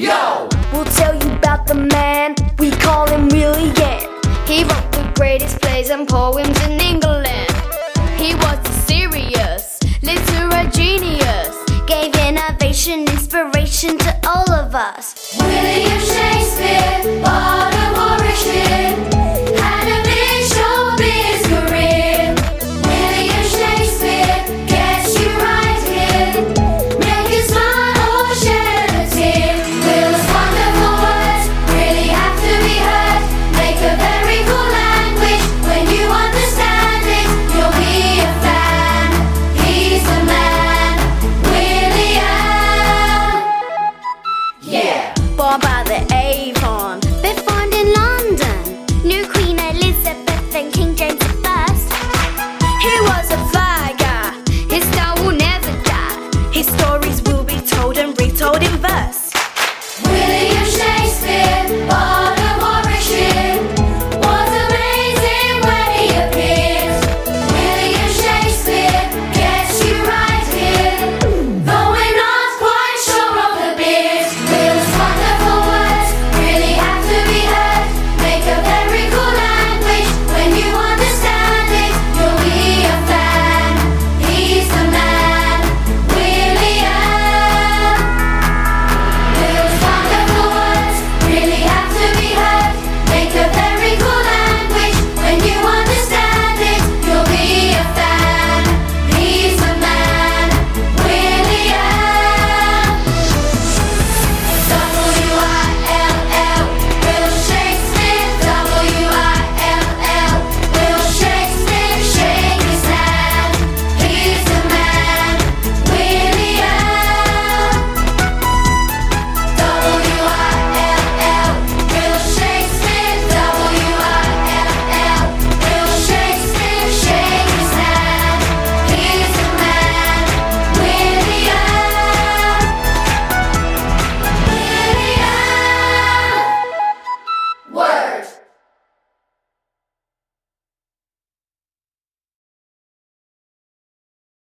Yo! We'll tell you about the man, we call him Willie Gann. He wrote the greatest plays and poems in England. He was a serious literary genius, gave innovation, inspiration to all of us. William Shakespeare, born of Warwickshire, had a big showbiz career. William Shakespeare gets you right here, make you smile or shed a tear. Will's wonderful words really have to be heard, make a very cool language. When you understand it, you'll be a fan. He's the man, William. Yeah. Born by the